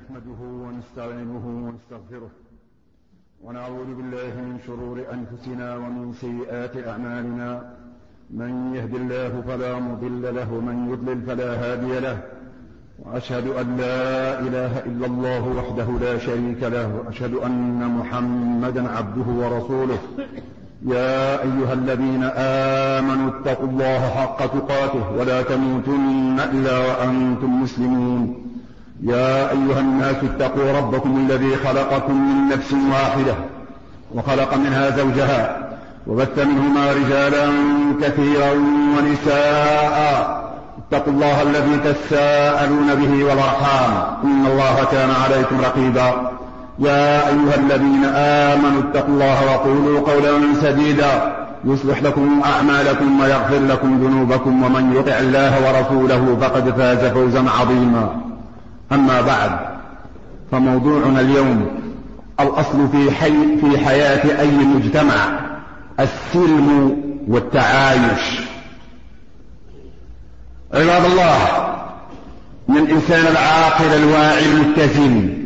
نحمده ونستعينه ونستغفره ونعوذ بالله من شرور أنفسنا ومن سيئات أعمالنا. من يهد الله فلا مضل له ومن يضلل فلا هادي له، وأشهد أن لا إله إلا الله وحده لا شريك له، وأشهد أن محمدا عبده ورسوله. يا أيها الذين آمنوا اتقوا الله حق تقاته ولا تموتن إلا وأنتم مسلمون. يا أيها الناس اتقوا ربكم الذي خلقكم من نفس واحدة وخلق منها زوجها وبث منهما رجالا كثيرا ونساء. اتقوا الله الذي تساءلون به والأرحام إن الله كان عليكم رقيبا. يا أيها الذين آمنوا اتقوا الله وقولوا قولا سديدا يصلح لكم أعمالكم ويغفر لكم ذنوبكم، ومن يطع الله ورسوله فقد فاز فوزا عظيما. أما بعد، فموضوعنا اليوم الأصل في حياة أي مجتمع: السلم والتعايش. عباد الله، من الإنسان العاقل الواعي المتزن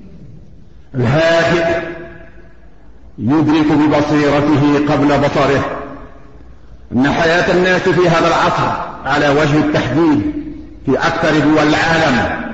الهادئ يدرك ببصيرته قبل بصره أن حياة الناس في هذا العصر على وجه التحديد في أكثر دول العالم،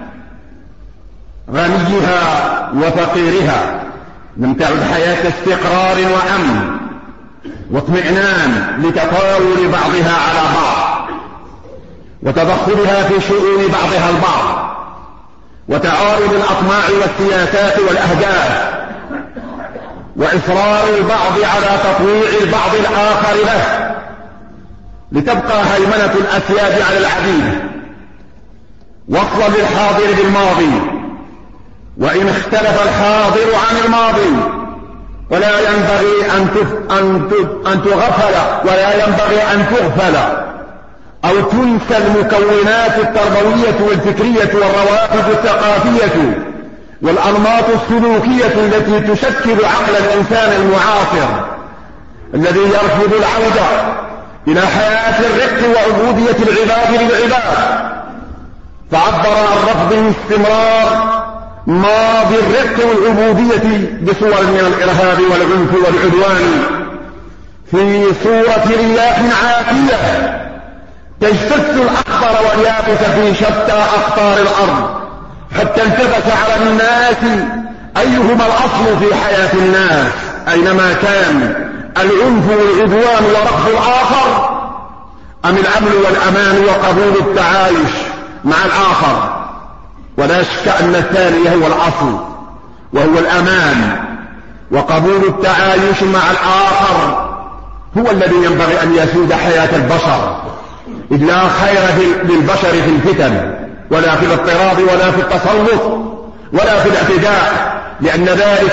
غنيها وفقيرها، لم تعد حياة استقرار وأمن واطمئنان لتطاول بعضها على بعض وتدخلها في شؤون بعضها البعض وتعارض الأطماع والسياسات والأهداف وإصرار البعض على تطويع البعض الآخر له لتبقى هيمنة الأسياد على العبيد، وصلا للحاضر بالماضي وإن اختلف الحاضر عن الماضي. ولا ينبغي أن تغفل ولا ينبغي أن تغفل أو تنسى المكونات التربوية والفكرية والروافد الثقافية والأنماط السلوكية التي تشكل عقل الإنسان المعاصر الذي يرفض العودة إلى حياة الرق وعبودية العباد للعباد، فعبر عن رفضه استمرار ماضي الرق والعبودية بصور من الإرهاب والعنف والعدوان في صورة رياح عاتية تجتث الأخضر واليابس في شتى أقطار الأرض، حتى التبس على الناس أيهما الأصل في حياة الناس أينما كان: العنف والعدوان ورفض الآخر أم الأمن والأمان وقبول التعايش مع الآخر؟ ولا شك أن الثاني هو الأصل، وهو الأمان، وقبول التعايش مع الآخر هو الذي ينبغي أن يسود حياة البشر، إذ لا خير للبشر في الفتن ولا في الاضطراب ولا في التسلط ولا في الاعتداء، لأن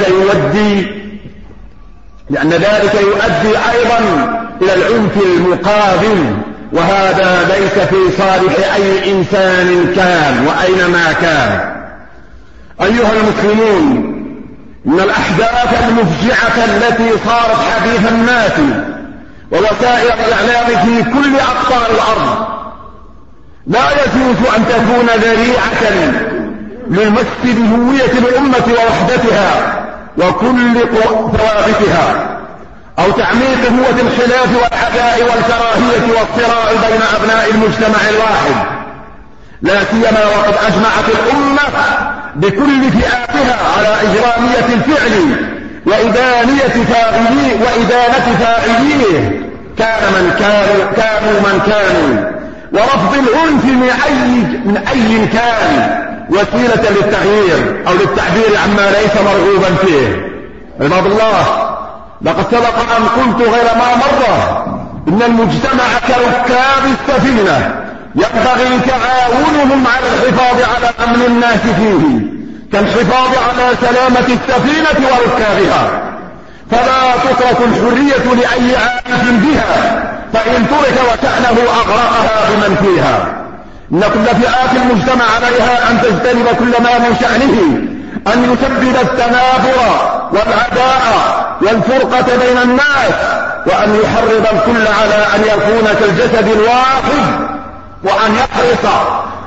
ذلك يؤدي أيضا إلى العنف المقابل، وهذا ليس في صالح أي إنسان كان وأينما كان. أيها المسلمون، إن الأحداث المفجعة التي صارت حديث الناس ووسائل الإعلام في كل أقطار الأرض لا يجوز أن تكون ذريعة للمس بهوية الأمة ووحدتها وكل ثوابتها، أو تعميق هوة الخلاف والعداء والكراهية والصراع بين أبناء المجتمع الواحد، لا سيما وقد أجمعت الأمة بكل فئاتها على إجرامية الفعل وإدانة فاعليه كانوا من كانوا، ورفض العنف من أي كان وسيلة للتغيير أو للتعبير عما ليس مرغوبا فيه. عباد الله، لقد سبق أن قلت غير ما مرة إن المجتمع كركاب السفينة ينبغي تعاونهم على الحفاظ على أمن الناس فيه كالحفاظ على سلامة السفينة وركابها، فلا تترك الحرية لأي عائش بها، فإن ترك وشأنه أغرقها بمن فيها. إن كل فئات المجتمع عليها أن تجتنب كل ما من شأنه أن يسبب التنافر والعداء والفرقة بين الناس، وأن يحرض الكل على أن يكون كالجسد الواحد، وأن يحرص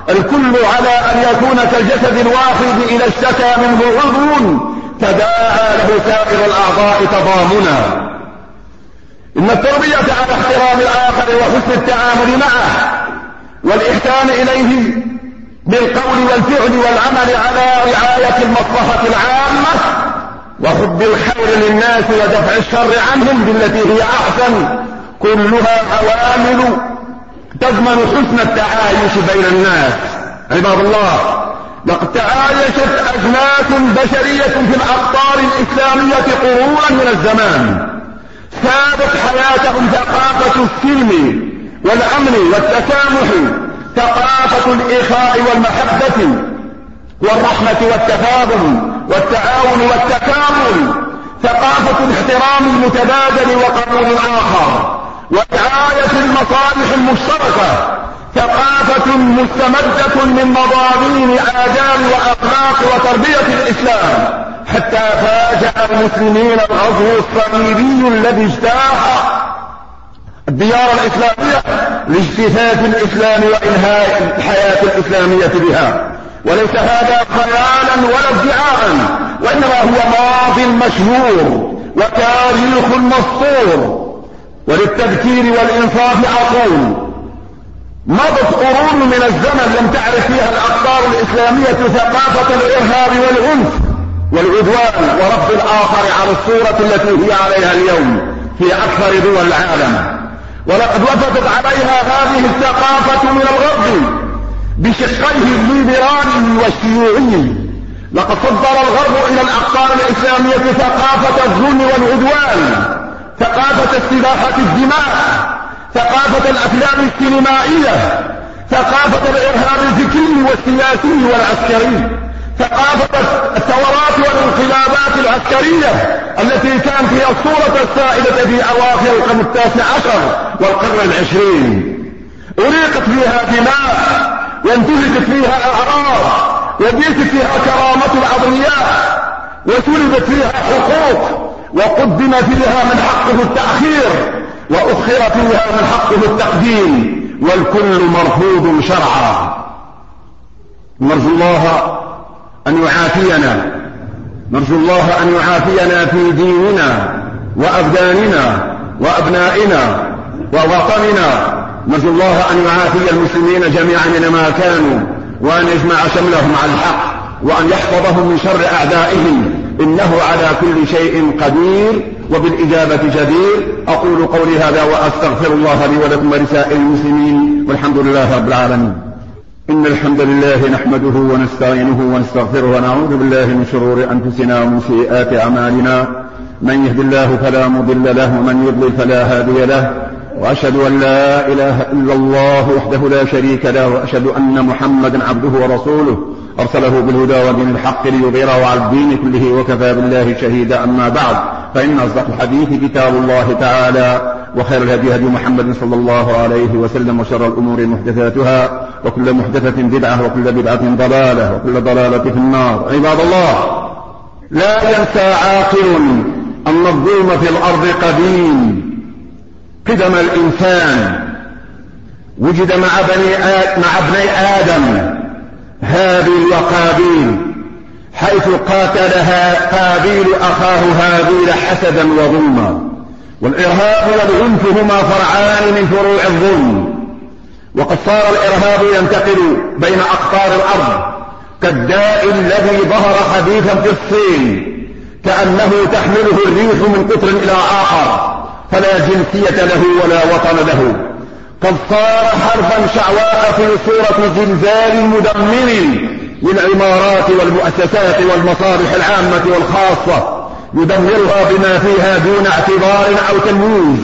الكل على أن يكون كالجسد الواحد إذا اشتكى منه عضو تداعى له سائر الأعضاء تضامنا. إن التربية على احترام الآخر وحسن التعامل معه والإحسان إليه بالقول والفعل والعمل على رعاية المصلحة العامة وحب الخير للناس ودفع الشر عنهم بالتي هي أحسن، كلها عوامل تضمن حسن التعايش بين الناس. عباد الله، لقد تعايشت أجناس بشرية في الأقطار الإسلامية قرونا من الزمان، سادت حياتهم ثقافة السلم والأمن والتسامح، ثقافة الإخاء والمحبة والرحمة والتفاضل والتعاون والتكامل، ثقافة الاحترام المتبادل وقبول الآخر ورعاية المصالح المشتركة، ثقافة مستمدة من مضامين آداب وأخلاق وتربية الإسلام، حتى فاجأ المسلمين الغزو الصليبي الذي اجتاح الديار الإسلامية لاجتثاث الإسلام وإنهاء الحياة الإسلامية بها. وليس هذا خيالا ولا ادعاء، وإنما هو ماض مشهور وتاريخ مسطور. وللتذكير والإنصاف أقول: مضت قرون من الزمن لم تعرف فيها الأقطار الإسلامية ثقافة الإرهاب والعنف والعدوان ورفض الآخر على الصورة التي هي عليها اليوم في أكثر دول العالم، ولقد وفدت عليها هذه الثقافة من الغرب بشقيه الليبرالي والشيوعي. لقد صدر الغرب إلى الأقطار الإسلامية ثقافة الظلم والعدوان، ثقافة استباحة الدماء، ثقافة الأفلام السينمائية، ثقافة الإرهاب الفكري والسياسي والعسكري، ثقافة الثورات والانقلابات العسكرية التي كانت هي الصورة السائدة في أواخر القرن ال19 والقرن العشرين. أريقت فيها دماء وانتهكت فيها أعراض وبيتت فيها كرامة الأبرياء وسلبت فيها حقوق وقدم فيها من حقه التأخير وأخر فيها من حقه التقديم، والكل مرفوض شرعا. نرجو الله أن يعافينا، نرجو الله أن يعافينا في ديننا وأبداننا وأبنائنا ووطننا. نرجو الله أن يعافي المسلمين جميعا منما كانوا، وأن يجمع شملهم على الحق، وأن يحفظهم من شر أعدائهم، إنه على كل شيء قدير وبالإجابة جدير. أقول قولي هذا وأستغفر الله لي ولكم ولسائر المسلمين، والحمد لله رب العالمين. إن الحمد لله نحمده ونستعينه ونستغفره ونعوذ بالله من شرور أنفسنا ومن سيئات أعمالنا، من يهد الله فلا مضل له ومن يضلل فلا هادي له، وأشهد أن لا إله إلا الله وحده لا شريك له، وأشهد أن محمدا عبده ورسوله أرسله بالهدى ودين الحق ليظهره على الدين كله وكفى بالله شهيدا. أما بعد، فإن أصدق الحديث كتاب الله تعالى، وخير الهدي هدي محمد صلى الله عليه وسلم، وشر الأمور محدثاتها، وكل محدثة بدعة، وكل بدعة ضلالة، وكل ضلالة في النار. عباد الله، لا ينسى عاقل أن الظلم في الأرض قديم. قدم الإنسان وجد مع ابني آدم هابيل وقابيل، حيث قاتلها قابيل أخاه هابيل حسدا وظلما. والإرهاب والعنف هما فرعان من فروع الظلم، وقد صار الإرهاب ينتقل بين أقطار الأرض كالداء الذي ظهر خبيثا في الصين، كأنه تحمله الريح من قطر إلى آخر، فلا جنسية له ولا وطن له. قد صار حربا شعواء في صورة زلزال مدمر للعمارات والمؤسسات والمصالح العامة والخاصة، يدمرها بما فيها دون اعتبار أو تمييز.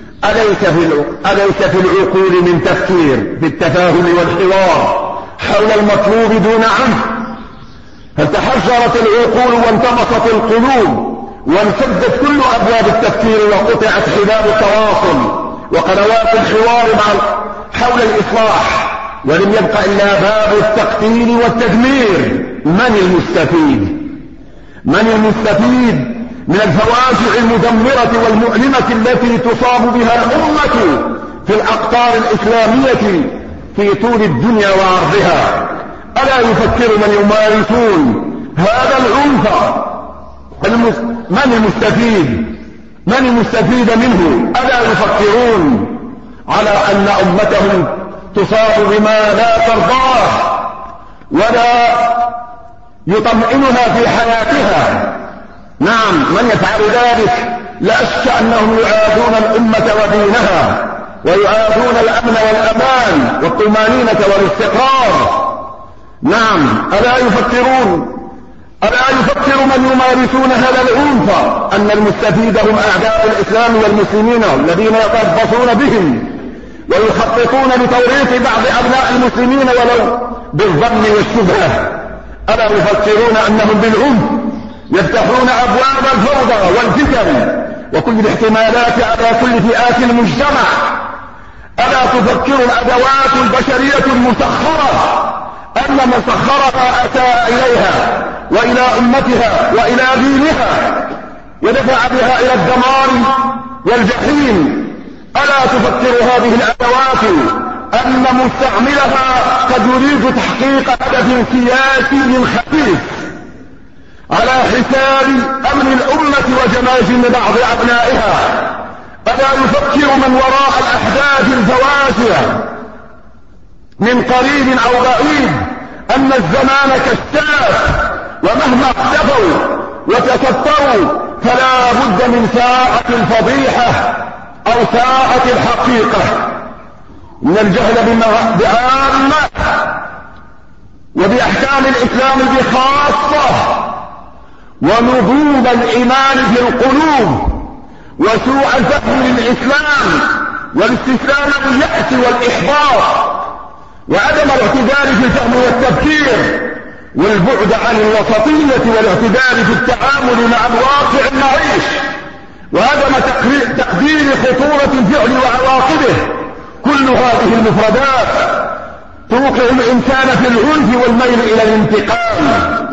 أليس في العقول من تفكير في التفاهم والحوار حول المطلوب دون عنف؟ هل تحجرت العقول وانتمصت القلوب وانسدت كل أبواب التفكير وقطعت حبال التواصل وقنوات الحوار حول الإصلاح، ولم يبق إلا باب التقتيل والتدمير؟ من المستفيد؟ من المستفيد من الفواجع المدمرة والمؤلمة التي تصاب بها الأمة في الأقطار الإسلامية في طول الدنيا وعرضها. ألا يفكر من يمارسون هذا العنف؟ من المستفيد منه؟ ألا يفكرون على أن أمتهم تصاب بما لا ترضاه ولا يطمئنها في حياتها؟ نعم، من يفعل ذلك لا شك أنهم يعادون الأمة ودينها، ويعادون الأمن والأمان والطمأنينة والاستقرار. نعم، ألا يفكر من يمارسون هذا العنف أن المستفيد هم أعداء الإسلام والمسلمين الذين يتربصون بهم ويخططون لتوريط بعض أبناء المسلمين ولو بالظن والشبهة؟ ألا يفكرون أنهم بالعنف يفتحون أبواب الفوضى والفتن وكل الاحتمالات على كل فئات المجتمع؟ ألا تفكر الأدوات البشرية المسخرة أن من سخرها أتى إليها وإلى أمتها وإلى دينها ودفع بها إلى الدمار والجحيم؟ ألا تفكر هذه الأدوات أن مستعملها قد يريد تحقيق هدف سياسي خبيث على حساب أمن الأمة وجماجم بعض أبنائها؟ ألا يفكر من وراء الأحداث الفواسع من قريب أو بعيد أن الزمان كشاف، ومهما اختفوا وتكثروا فلا بد من ساعة الفضيحة أو ساعة الحقيقة؟ من الجهل بعامة وبأحكام الإسلام بخاصة ونضوب الإيمان في القلوب وسوء الفهم للإسلام والاستسلام باليأس والإحباط وعدم الاعتدال في الفهم والتفكير والبعد عن الوسطية والاعتدال في التعامل مع الواقع المعيش وعدم تقدير خطورة الفعل وعواقبه. كل هذه المفردات توقع الإنسان في العنف والميل إلى الانتقام.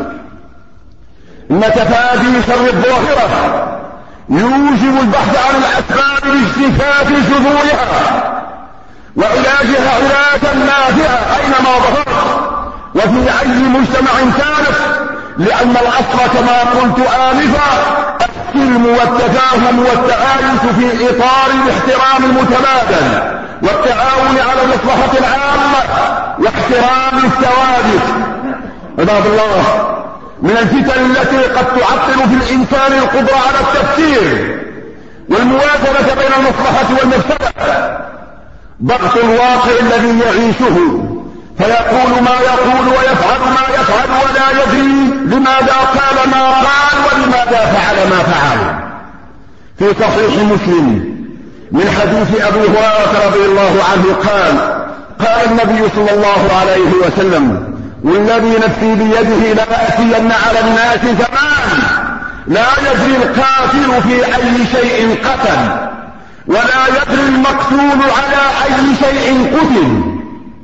إن تفادي شر الظاهرة يوجب البحث عن الأسباب لاجتثاث جذورها وعلاجها علاجا نافعا أينما ظهرت وفي أي مجتمع كانت، لأن الأصل كما قلت آنفا السلم والتفاهم والتعايش في إطار الاحترام المتبادل والتعاون على المصلحة العامة واحترام الثوابت. عباد الله، من الفتن التي قد تعطل في الإنسان القدرة على التفكير والموازنة بين المصلحة والمفسدة ضغط الواقع الذي يعيشه، فيقول ما يقول ويفعل ما يفعل ولا يدري لماذا قال ما قال ولماذا فعل ما فعل. في صحيح مسلم من حديث أبي هريرة رضي الله عنه قال النبي صلى الله عليه وسلم: والذي نفسي بيده ليأتين على الناس زمان لا يدري القاتل في أي شيء قتل ولا يدري المقتول على أي شيء قتل.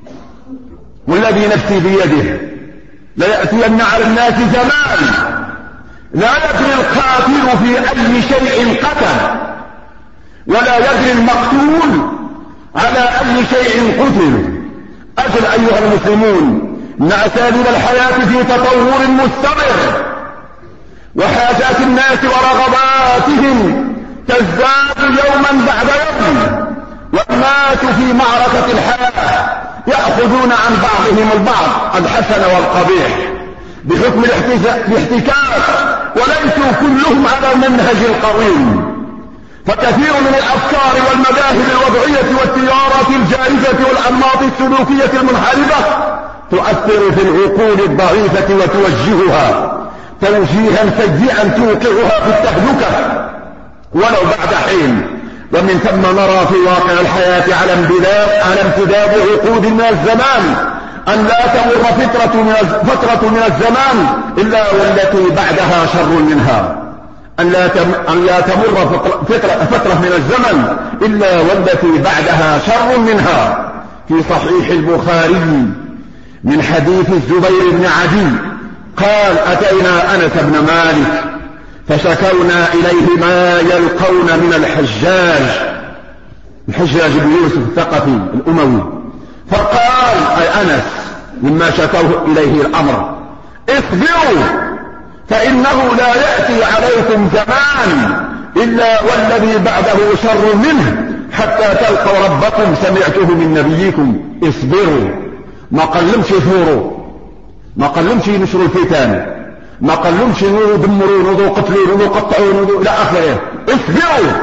والذي نفسي بيده ليأتين على الناس زمان لا يدري القاتل في أي شيء قتل ولا يدري المقتول على أي شيء قتل. أجل أيها المسلمون، إن أساليب الحياة في تطور مستمر وحاجات الناس ورغباتهم تزداد يوما بعد يوم، والناس في معركة الحياة يأخذون عن بعضهم البعض الحسن والقبيح بحكم الاحتكاك، وليسوا كلهم على المنهج القويم. فكثير من الأفكار والمذاهب الوضعية والتيارات الجائزة والأنماط السلوكية المنحرفة تؤثر في العقول الضعيفة وتوجهها توجيها سيئا توقعها في التهلكة ولو بعد حين. ومن ثم نرى في واقع الحياة على امتداد عقود من الزمان أن لا تمر فترة من الزمان إلا والتي بعدها شر منها، أن لا تمر فترة من الزمن إلا والتي بعدها شر منها. في صحيح البخاري من حديث الزبير بن عدي قال: أتينا أنس بن مالك فشكونا إليه ما يلقون من الحجاج بن يوسف الثقفي الأموي، فقال أي أنس مما شكوه إليه الأمر: اصبروا فإنه لا يأتي عليكم زمان إلا والذي بعده شر منه حتى تلقوا ربكم سمعته من نبيكم. اصبروا، ما قلمش ثوروا، ما قلمش نشروا الفتن، ما قلمش دمروا نضو قتلوا نضو قطعوا نضو إلى آخره. اصبروا.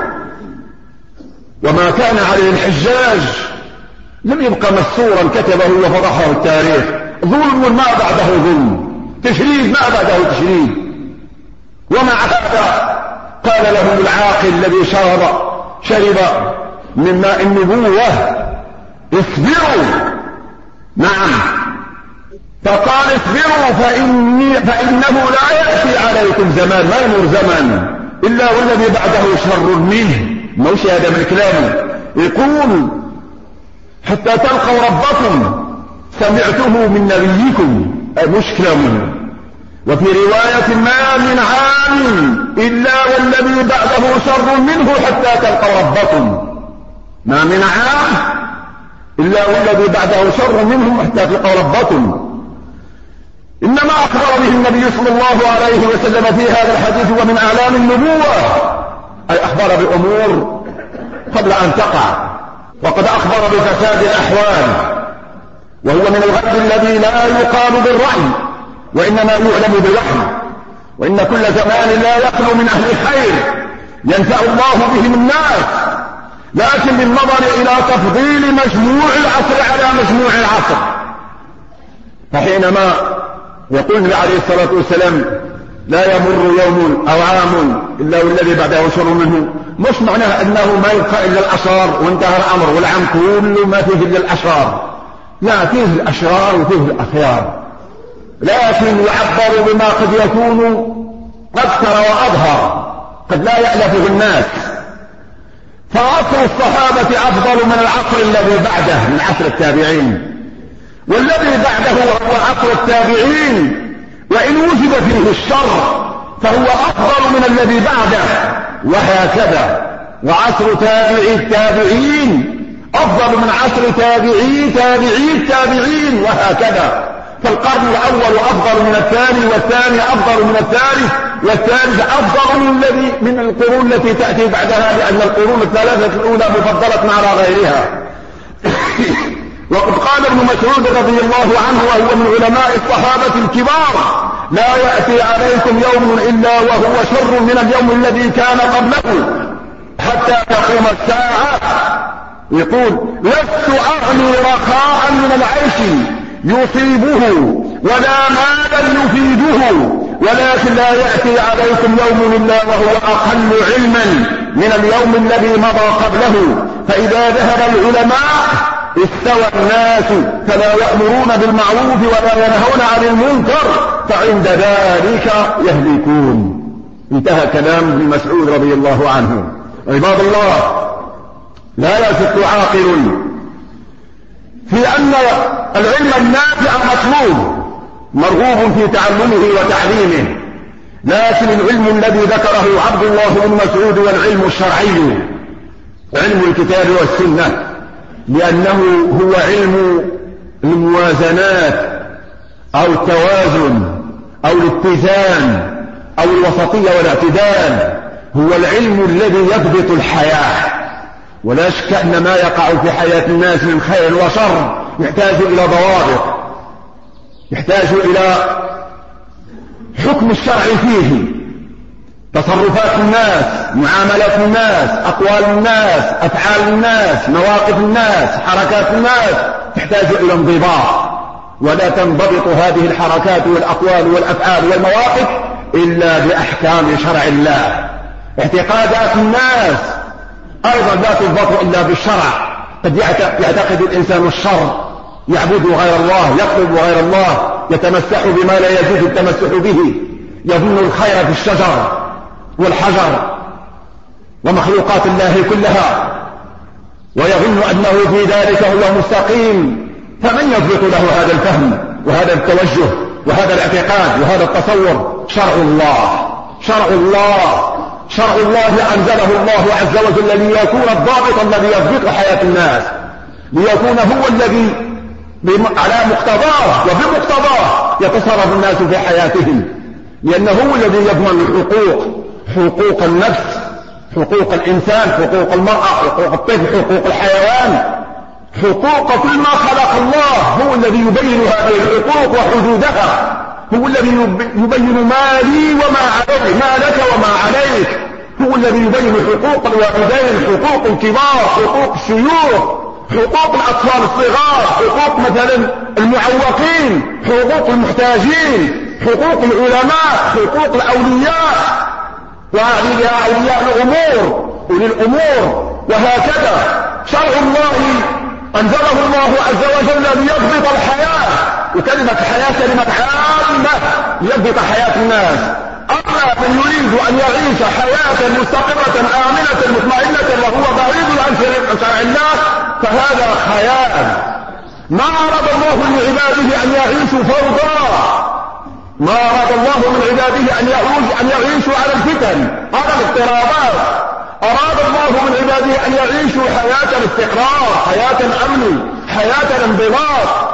وما كان عليه الحجاج لم يبقى مسورا كتبه وفضحه التاريخ. ظلم ما بعده ظلم، تشريد ما بعده تشريد. ومع هذا قال لهم العاقل الذي شرب من ماء النبوة: اصبروا. نعم، فقال اصبروا فإنه لا يأتي عليكم زمان، ما يمر زمان إلا والذي بعده شر منه. موش هذا من كلامه، يقول: حتى تلقوا ربكم سمعته من نبيكم، مش كلامه. وفي رواية: ما من عام إلا والذي بعده شر منه حتى تلقوا ربكم. ما من عام إلا والذي بعده شر منه حتى تلقوا ربكم. إنما أخبر به النبي صلى الله عليه وسلم في هذا الحديث ومن أعلام النبوة، أي أخبر بأمور قبل أن تقع، وقد أخبر بفساد الأحوال، وهو من الغيب الذي لا يقال بالرأي وإنما يعلم بالوحي. وإن كل زمان لا يخلو من أهل الخير ينفع الله بهم الناس، لكن بالنظر إلى تفضيل مجموع العصر على مجموع العصر. فحينما يقول النبي عليه الصلاة والسلام: لا يمر يوم أو عام إلا والذي بعده شر منه، مش معناه أنه ما يبقى إلا الأشرار وانتهى الأمر والعام كله ما فيه إلا الأشرار. لا، فيه الأشرار وفيه الأخيار، لكن يعبر بما قد يكون أكثر وأظهر، قد لا يألفه الناس. فعصر الصحابة أفضل من العصر الذي بعده من عصر التابعين، والذي بعده هو عصر التابعين، وإن وجد فيه الشر فهو أفضل من الذي بعده، وهكذا. وعصر تابعي التابعين أفضل من عصر تابعي التابعين، وهكذا. فالقرن الأول أفضل من الثاني، والثاني أفضل من الثالث، والثالث أفضل من القرون التي تأتي بعدها، لأن القرون الثلاثة الأولى مفضلة على غيرها. وقد قال ابن مسعود رضي الله عنه وهو من علماء الصحابة الكبار: لا يأتي عليكم يوم إلا وهو شر من اليوم الذي كان قبله حتى تقوم الساعة. يقول: لست أغني رخاء من العيش يصيبه ولا مالا يفيده، ولكن لا يأتي عليكم يوم إلا وهو أقل علما من اليوم الذي مضى قبله، فإذا ذهب العلماء استوى الناس فلا يأمرون بالمعروف ولا ينهون عن المنكر، فعند ذلك يهلكون. انتهى كلام ابن مسعود رضي الله عنه. عباد الله، لا يثق عاقل في أن العلم النافع مطلوب مرغوب في تعلمه وتعليمه، لكن العلم الذي ذكره عبد الله بن مسعود والعلم الشرعي، علم الكتاب والسنة، لأنه هو علم الموازنات أو التوازن أو الاتزان أو الوسطية والاعتدال، هو العلم الذي يضبط الحياة. ولا شك أن ما يقع في حياة الناس من خير وشر يحتاج إلى ضوابط، يحتاج إلى حكم الشرع فيه. تصرفات الناس، معاملات الناس، أقوال الناس، أفعال الناس، مواقف الناس، حركات الناس تحتاج إلى انضباط، ولا تنضبط هذه الحركات والأقوال والأفعال والمواقف إلا بأحكام شرع الله. اعتقادات الناس أيضا لا تضبط إلا بالشرع. قد يعتقد الإنسان الشر، يعبد غير الله، يطلب غير الله، يتمسح بما لا يجوز التمسح به، يظن الخير في الشجر والحجر ومخلوقات الله كلها، ويظن أنه في ذلك هو مستقيم. فمن يضبط له هذا الفهم وهذا التوجه وهذا الاعتقاد وهذا التصور؟ شرع الله، شرع الله، شرع الله أنزله الله عز وجل ليكون الضابط الذي يضبط حياة الناس، ليكون هو الذي على مقتضاه وبمقتضاه يتصرف الناس في حياتهم، لأنه هو الذي يضمن الحقوق، حقوق النفس، حقوق الإنسان، حقوق المرأة، حقوق الطفل، حقوق الحيوان، حقوق كل ما خلق الله. هو الذي يبين هذه الحقوق وحدودها، هو الذي يبين ما لي وما علي، ما لك وما عليك. هو الذي يبين حقوق الوالدين، حقوق الكبار، حقوق الشيوخ، حقوق الأطفال الصغار، حقوق مثلا المعوقين، حقوق المحتاجين، حقوق العلماء، حقوق الأولياء، وهذه أولياء الأمور، أولي الأمور. وهكذا شرع الله أنزله الله عز وجل ليضبط الحياة، وكلمة حياة كلمة عامة ليضبط حياة الناس. أما من يريد أن يعيش حياة مستقرة آمنة مطمئنة وهو بعيد عن شرع الله فهذا خيال. ما أراد الله لعباده أن يعيشوا فوضى، ما أراد الله من عباده أن يعيشوا على الفتن، على الاضطرابات. أراد الله من عباده أن يعيشوا حياة الاستقرار، حياة الأمن، حياة الانضباط،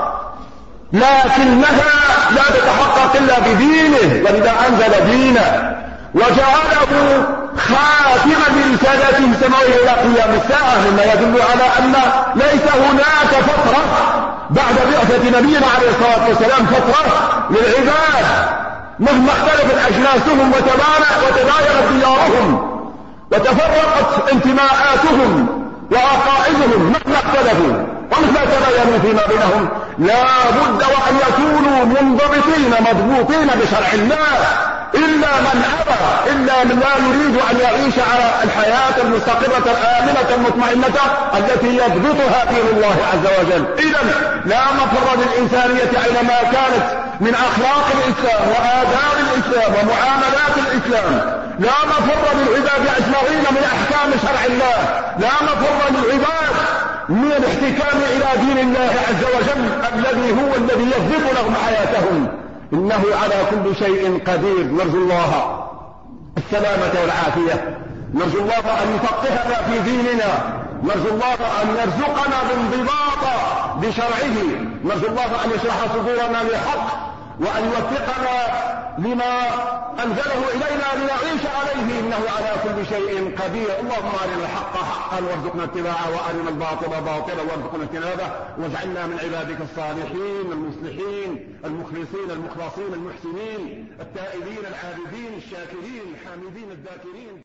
لكنها لا تتحقق إلا بدينه، ولذا أنزل دينه وجعله خاتما برسالته السماوية إلى قيام الساعة، مما يدل على أن ليس هناك فترة بعد بعثة نبينا عليه الصلاة والسلام فترة للعباد مهما اختلفت أجناسهم وتباينت ديارهم وتفرقت انتماءاتهم وعقائدهم مهما اختلفوا ومهما تباينوا فيما بينهم، لا بد وأن يكونوا منضبطين مضبوطين بشرع الله. إلا من أبى، إلا من لا يريد أن يعيش على الحياة المستقرة الآمنة المطمئنة التي يضبطها دين الله عز وجل. إذن لا مفر للإنسانية أينما كانت من أخلاق الإسلام وآداب الإسلام ومعاملات الإسلام، لا مفر للعباد أجمعين من أحكام شرع الله، لا مفر للعباد من الاحتكام إلى دين الله عز وجل الذي هو الذي يضبط لهم حياتهم. إنه على كل شيء قدير. نرجو الله السلامة والعافية، نرجو الله أن يفقهنا في ديننا، نرجو الله أن يرزقنا الانضباط بشرعه، نرجو الله أن يشرح صدورنا للحق وأن يوفقنا لما أنزله إلينا لنعيش عليه، إنه على كل شيء قدير. اللهم أرنا الحق حقا وارزقنا اتباعه، وأرنا الباطل باطلا وارزقنا اجتنابه، واجعلنا من عبادك الصالحين المصلحين المخلصين المخلصين المحسنين التائبين العابدين الشاكرين الحامدين الذاكرين.